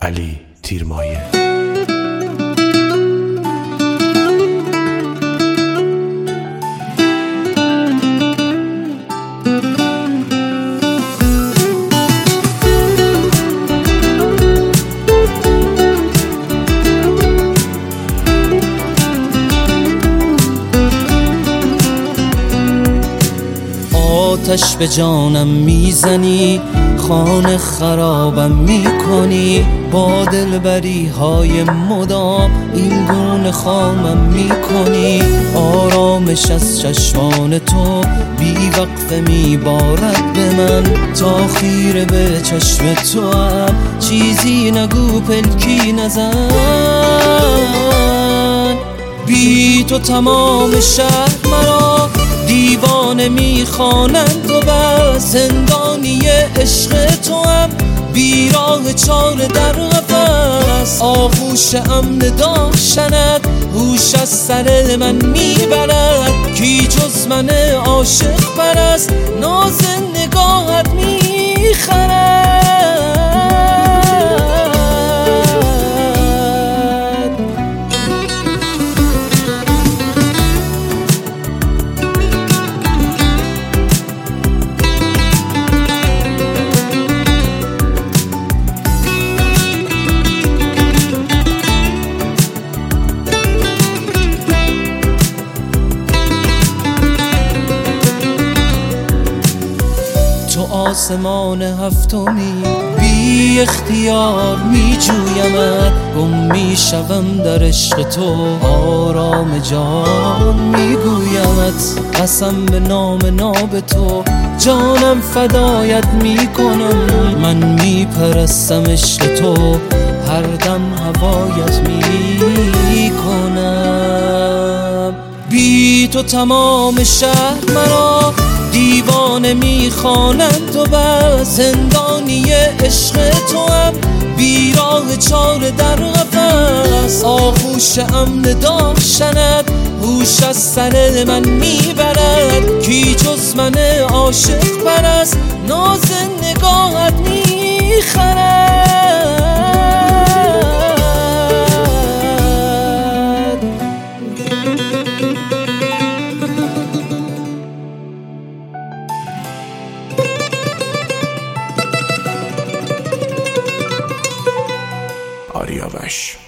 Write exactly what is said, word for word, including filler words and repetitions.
علی تیرمایه. آتش به جانم میزنی، خانه خرابم میکنی، با دلبری های مدام این گونه خامم میکنی. آرامش از چشمان تو بی وقفه میبارد به من، تا خیره به چشم تو هم چیزی نگو پلکی نزن. بی تو تمام شهر مرا دیوانه میخوانند و بس، زندانی عشق تو هم بیراه چاره در قفس. آغوش امن داشتنت هوش از سر من میبرد، کی جز من عاشق پرست ناز نگاهت میخرد. آسمان هفتمی بی اختیار می جویمت، گم می شوم در عشق تو آرام جان می گویمت. قسم به نام ناب تو جانم فدایت می کنم، من می پرستم عشق تو هر دم هوایت می کنم. بی تو تمام شهر مرا دیوانه میخوانند و بس، زندانی عشق تو هم بیراه چاره در قفس. آغوش امن داشتنت هوش از سر من میبرد، کی جز من عاشق پرست ناز نگاهت میخرد. آریاوش.